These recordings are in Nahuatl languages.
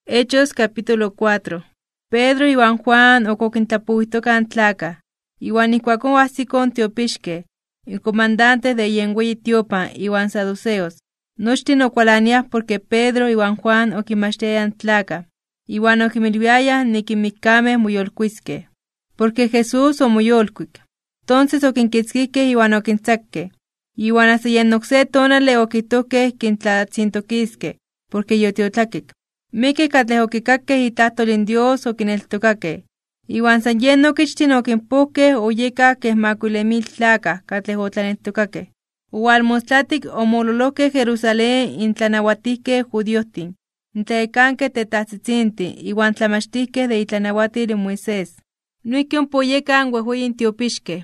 Hechos capítulo 4. Pedro iwan Juan okokintapuhitokan tlaka, iwan ikuakon oahsikon tiopixkej, comandantes de yenweyi tiopan iwan saduceos. Nochtin okualaniaj porque Pedro iwan Juan okinmachtiayan tlaka, iwan okimilwiayaj nikinmikkamej moyolkuiskej, porque Jesús omoyolkuik. Entonces okinkitzkijkej iwan okintzakkej, iwan hasta yen okse tonali okijtojkej kintlatzintokiskej, porque yotiotlakik. Mikkej katlej okikakkej itlahtol in Dios okineltokakej, iwan san yen okichtin okinpojkej oyekaj kej makuili mil tlakaj katlej otlaneltokakej. Owalmostlatik omololojkej Jerusalén intlanauatijkej judiohtin, intlayekankej tetajtzitzintin iwan tlamachtijkej de itlanauatil Moisés. Noijki ompa oyekaj uejueyin tiopixkej,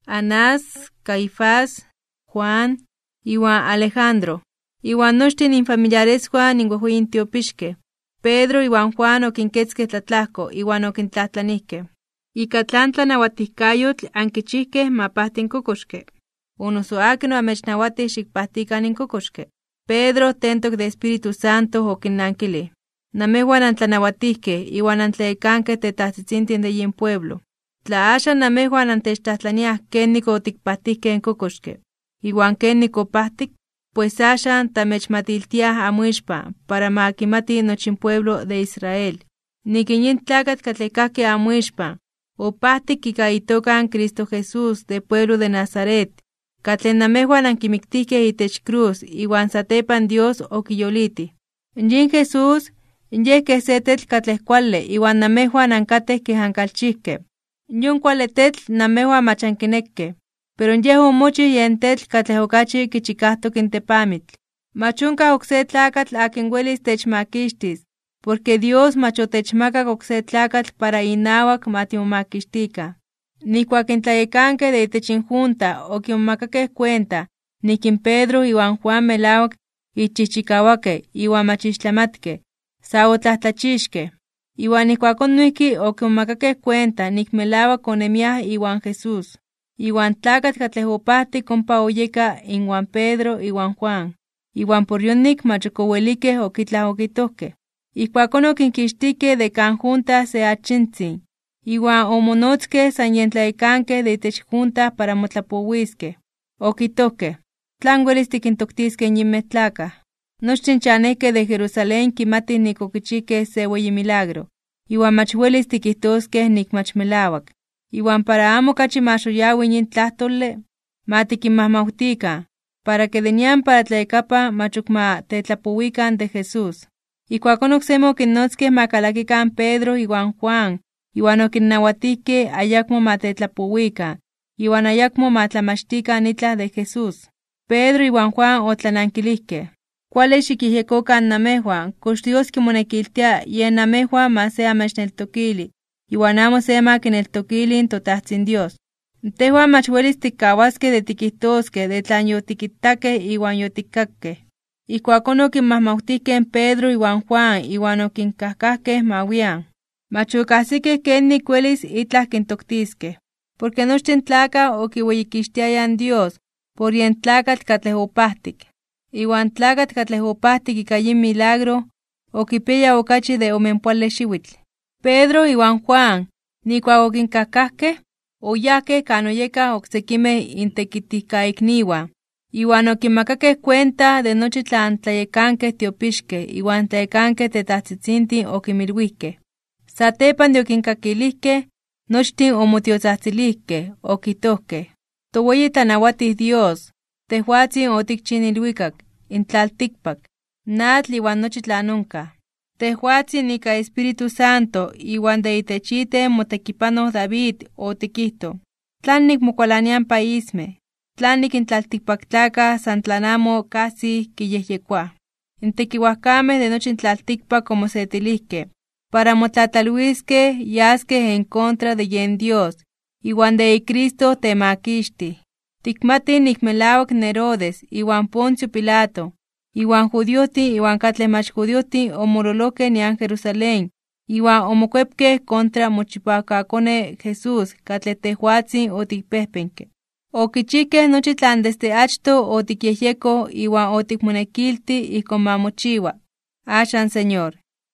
Anás, Caifás, Juan, iwan Alejandro, iwan nochtin infamiliaresjuan in uejueyin tiopixkej. Pedro iwan Juan okinketzkej tlatlajko iwan okintlajtlanijkej: ¿Ika tlan tlanauatijkayotl ankichijkej ma pahti in kokoxkej? O noso akin amechnauatij xikpahtikan in kokoxkej? Pedro tentok de Espíritu Santo okinnankilij: Namejuan antlanauatijkej iwan antlayekankej tetajtzitzintin de yin pueblo. Tla axan namejuan antechtlajtlaniaj kenik otikpahtijkej in kokoxkej, iwan kenik opahtik, pues axan tamechmatiltiaj amoixpan para ma kimati nochin pueblo de Israel. Nikin yin tlakatl katlej kajki amoixpan opahtik ika itokan Cristo Jesús de pueblo de Nazaret, katlej namejuan ankimiktijkej itech cruz iwan satepan Dios okiyolitij. Yin Jesús, yej kej se tetl katlej kuali iwan namejuan ankatej kej ankalchijkej. Yon kuali tetl namejuan mach ankinekkej, pero yej omochij yen tetl katlej okachi kichikajtok in tepamitl. Mach onkaj okse tlakatl akin uelis techmakixtis, porque Dios mach otechmakak okse tlakatl para inauak ma timomakixtikan. Nijkuak in tlayekankej de itech in junta okimomakakej cuenta nikin Pedro iwan Juan melauak ichijchikauakej iwan mach ixtlamatkej, sa otlajtlachixkej. Iwan ijkuakon noijki okimomakakej cuenta nik melauak onemiaj iwan Jesús. Iwan tlakatl katlej opahtik ompa oyeka inwan Pedro iwan Juan, iwan por yonik mach okouelikej okitlah okijtojkej. Ijkuakon okinkixtijkej de kan junta se achintzin, iwan omonotzkej san yen tlayekankej de itech junta para motlapowiskej. Okijtojkej: ¿Tlan uelis tikintoktiskej yinmej tlakaj? Nochtin chanejkej de Jerusalén kimatij nik okichijkej se ueyi milagro, iwan mach uelis tikijtoskej nik mach melauak. Iwan para amo kachi maxoyaui yin tlahtole, ma tikinmajmaujtikan, para que de nian para tlayekapan mach ok ma tetlapowikan de Jesús. Ijkuakon oksemi okinnotskej ma kalakikan Pedro iwan Juan, iwan okinnauatijkej ayakmo ma tetlapowikan, iwan ayakmo ma tlamachtikan itlah de Jesús. Pedro iwan Juan otlanankilijkej: Kuali xikyejyekokan namejuan, kox Dios kimonekiltia yen namejuan ma se amechneltokili, iwan amo se ma kineltokili totajtzin Dios. Tejuan mach uelis tikkawaskej de tikijtoskej de tlan yotikittakej iwan yotikakkej. Ijkuakon okinmajmaujtijkej Pedro iwan Juan iwan okinkajkajkej ma wian. Mach okajsikej kenik uelis itlah kintoktiskej, porque nochtin tlakaj okiueyikixtiayaj Dios por yen tlakatl katlej opahtik. Iwan tlakatl katlej opahtik ika yin milagro okipiaya okachi de omenpoali xiuitl. Pedro iwan Juan, nikuak okinkajkajkej, oyajkej kan oyekaj oksekimej intekitijkaikniuan, iwan okinmakakej cuenta de nochi tlan tlayekankej tiopixkej iwan tlayekankej tetajtzitzintin okimilwijkej. Satepan de okinkakilijkej, nochtin omotiotzajtzilijkej, okijtojkej: Towueyi tlanauatij Dios, tejuatsin otikchin ilhuikak, in tlaltikpak, natl iwan nochi tlan onkaj. Tejuatsin ika Espíritu Santo iwan de itech iten motekipanoj David otikijto: ¿Tlan nikmokualanian paísmej? ¿Tlan in tlaltikpaktlakaj san tlan amo casi kiyejyekoaj? In tekiuajkamej de nochi tlaltikpak omosetilijkej, para motlatlaluiskej yaskej en contra de yen Dios, iwan de Cristo temakixtij. Tikmatij nik melauak Herodes iwan Poncio Pilato, iwan judiohtin iwan katlej mach judiohtin omololojkej nian Jerusalén, iwan omokuepkej contra mochipawakakone Jesús katlej tejuatsin otikpejpenke. Okichijkej nochi tlan desde achto otikyejyekoj iwan otikmonekilti ijkon ma mochiwa. Axan, Señor,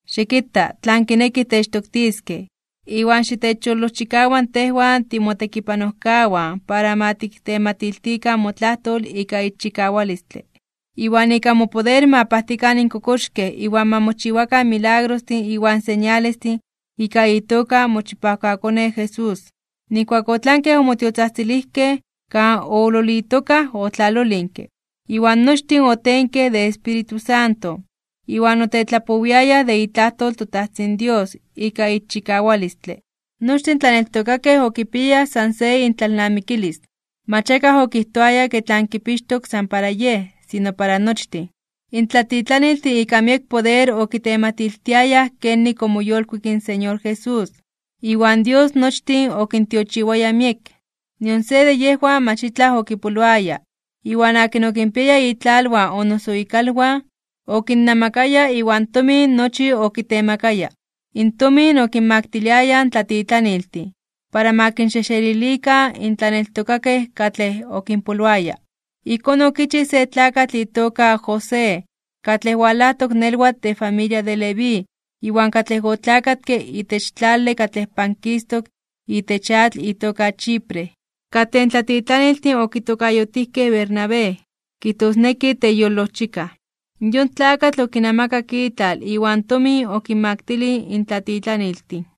Xiquita, tlanquineki techtoktiske. Iwan xitecholochikawan tehuan timotekipanoscawan para matiktematiiltika motlahtol ika ichikawalistle. Iwan ika mopoder mapahtikan inkokoxkeh iwan mamochiwakan milagrostin iwan señalestin ika itoka mochipawkakone Jesús. Nikuak otlankeh omotiotzahtzilihkeh kan ololitokah otlalolinke. Iwan nochtin otenke de Espíritu Santo. Iwan otetlapowiayah de itlahtol toTahtzin Dios ika ichikawalistle. Nochtin tlaneltokakeh okipiyah san se intlalnamikilis. Machakah okihtoaya ke tlan kipixtok san para yeh, sino para nochtin. Intlatitlanilti ika miek poder okitematiltiayah kenik omoyolkuik in Señor Jesús. Iwan Dios nochtin okintiochiwaya miek. Nion se de yehuan machitlah okipoloaya. Iwan akin okimpiaya itlalwan o noso ikalwan, okinnamakaya iwan tomin nochi okitemakaya. In tomin okinmaktiliaya tlatitlanilti, para makinxexelilikan intlaneltokakeh katleh okinpoloaya. Ikon okichi se tlakatl itoka José, katleh walahtok nelwatl de familia de Leví, iwan katleh otlakatke itech tlali katleh pankistok itech atl itoka Chipre. Katen tlatitlaniltin okitokayotihkeh Bernabé, kitosneki teyolochika. Yon tlakatl okinamakak itlal iwan tomin okinmaktili intlatitlaniltin.